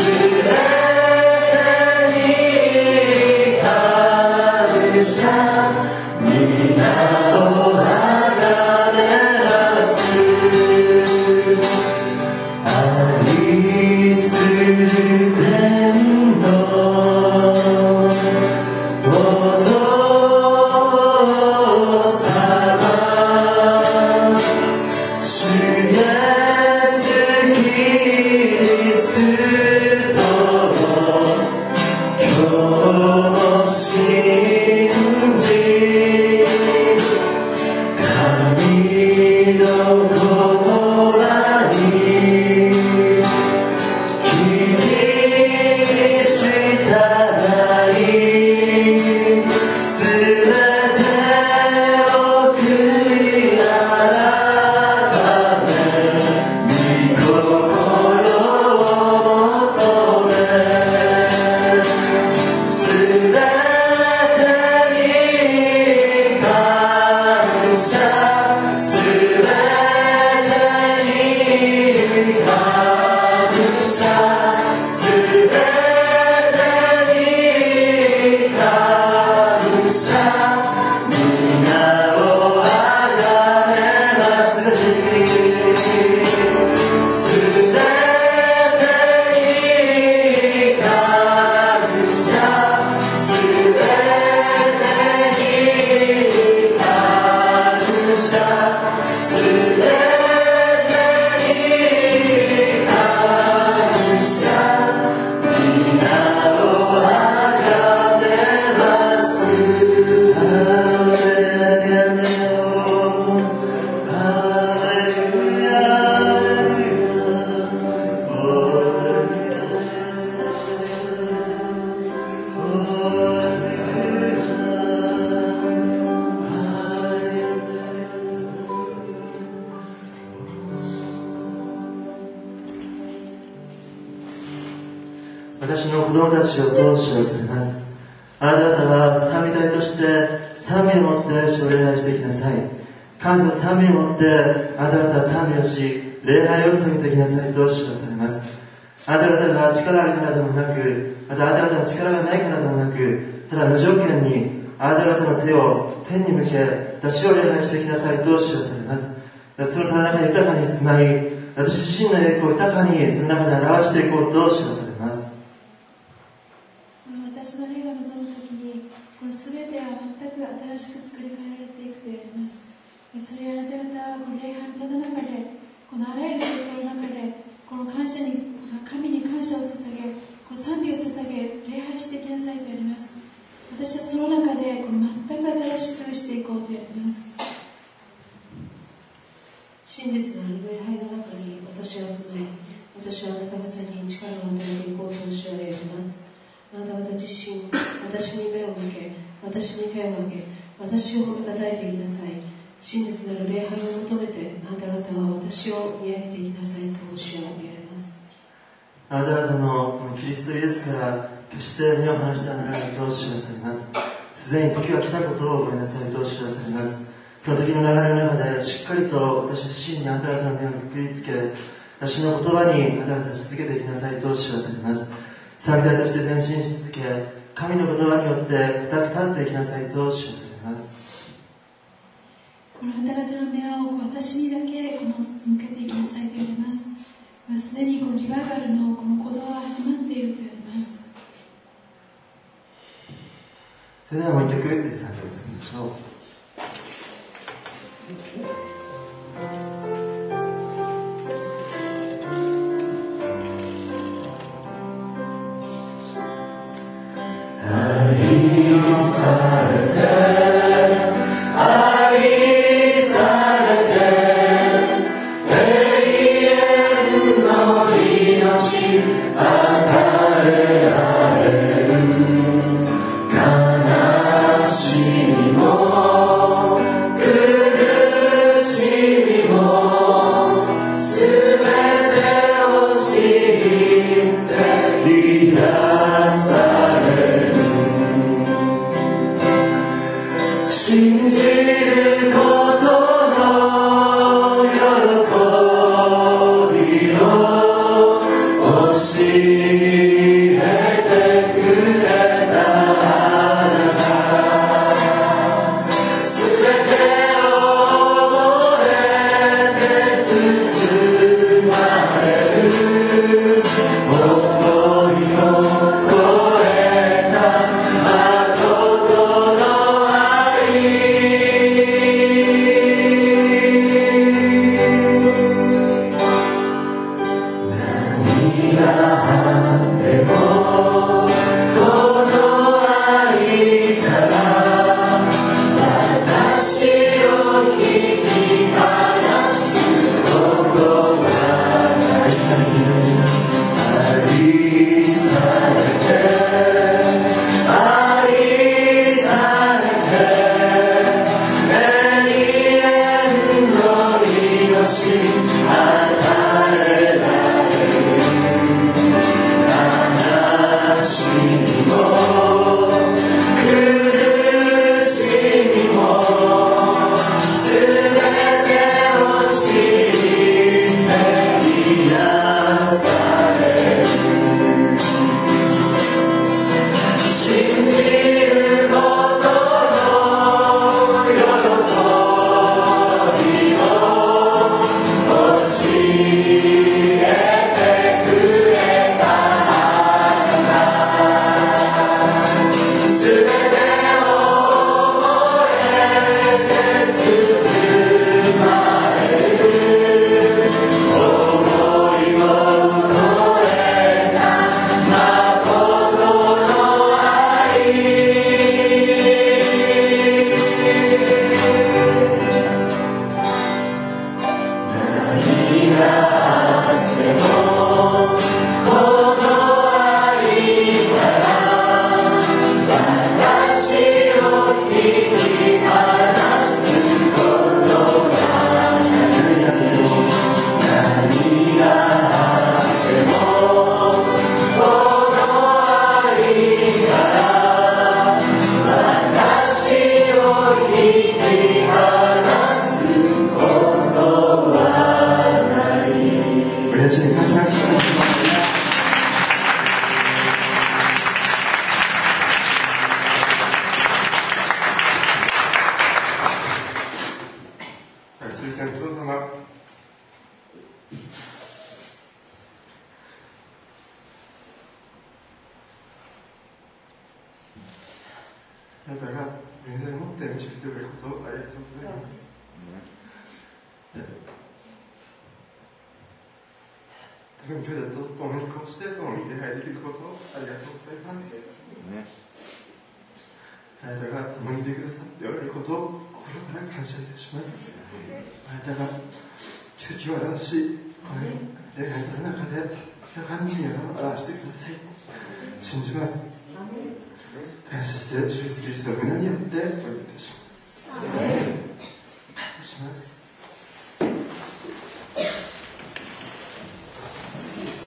私の子供たちを通しをされます。あなた方は賛美隊として賛美を持って主を礼拝していきなさい。感謝と賛美を持ってあなた方は賛美をし、礼拝を捧げていきなさいと主をされます。あなた方が力あるからでもなく、またあなた方は力がないからでもなく、ただ無条件にあなた方の手を天に向け、私を礼拝していきなさいと主をされます。その中で豊かに住まい、私自身の栄光を豊かにその中で表していこうと主をされます。 私の霊が望むときに、この全ては全く新しく作り変えられていくと言われます。それあなた方はこの礼拝の中で、このあらゆる状況の中で、この感謝に、神に感謝を捧げ、この賛美を捧げ、礼拝していきなさいと言われます。私はその中でこの全く新しくしていこうと言われます。 真実なる礼拝の中に私は住まい、私はあなた方に力を与えていこうと主は言われます。あなた方自身、私に目を向け、私に手を挙げ、私を褒めたたえていきなさい。真実なる礼拝を求めて、あなた方は私を見上げていきなさいと主は言われます。 あなた方のキリストイエスから決して目を離してはならないと主はされます。すでに時が来たことを覚えなさいと主はされます。その時の流れの中でしっかりと私自身にあなた方の目をくくりつけ、私の言葉にあなた方続けていきなさいと主はされます。賛美隊として前進し続け、神の言葉によって固く立っていきなさいと主はされます。 このあなた方の目を私にだけ向けていきなさいと言われます。すでにこのリバイバルのこの行動は始まっていると言われます。 それではもう一曲で賛美を捧げましょう。愛されて愛されて永遠の命与えられる。悲しみも苦しみもすべてを知って癒される。信じるあなたが現在をもって導いておられることをありがとうございます。特に兄弟と共にこうして共に礼拝できることをありがとうございます。あなたが共にいてくださっておられることを心から感謝いたします。あなたが奇跡を表し、この礼拝の中で盛んに皆様を表してください。信じます。感謝して主イエスキリストの皆によってお祈りいたします。